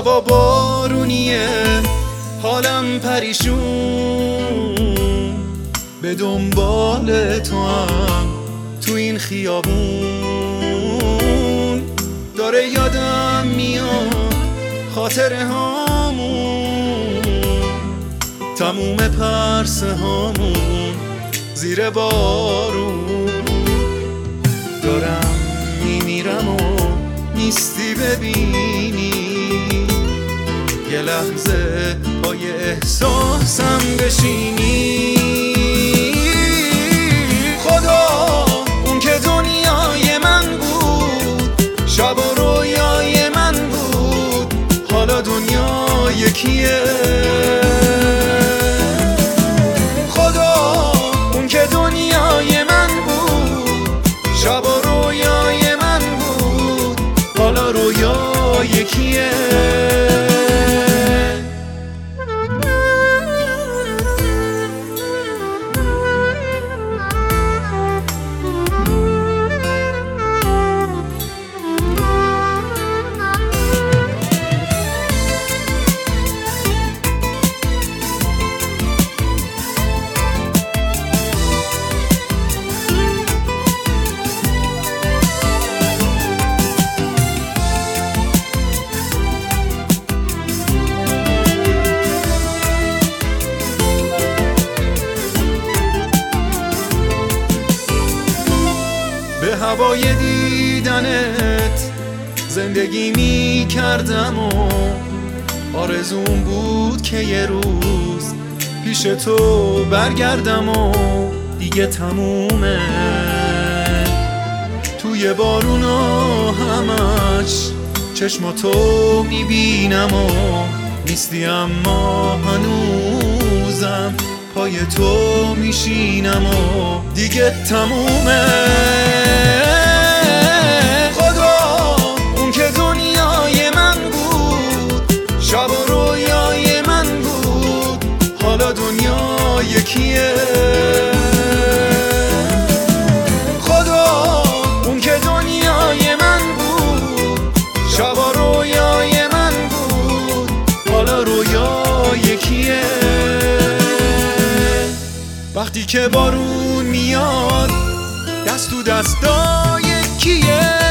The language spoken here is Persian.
هوا بارونیه، حالم پریشون، به دنبال تو هم تو این خیابون. داره یادم میاد خاطره هامون، تموم پرسه هامون زیر بارون. دارم میمیرم و نیستی ببینی، یه لحظه پای احساسم بشینی. خدا اون که دنیای من بود، شب و رویای من بود، حالا دنیا یکیه. خدا اون که دنیای من بود، شب و رویای من بود، حالا رویا یکیه. به هوای دیدنت زندگی می کردم و آرزوم بود که یه روز پیش تو برگردم و دیگه تمومه. توی بارونا همش چشماتو می بینم و نیستی، اما هنوزم پای تو میشینم و دیگه تمومه. خدا اون که دنیای من بود، شب و رویای من بود، حالا دنیا یکیه. خدا اون که دنیای من بود، شب و رویای من بود، حالا رویا یکیه. وقتی که بارون میاد دست تو دستای کیه؟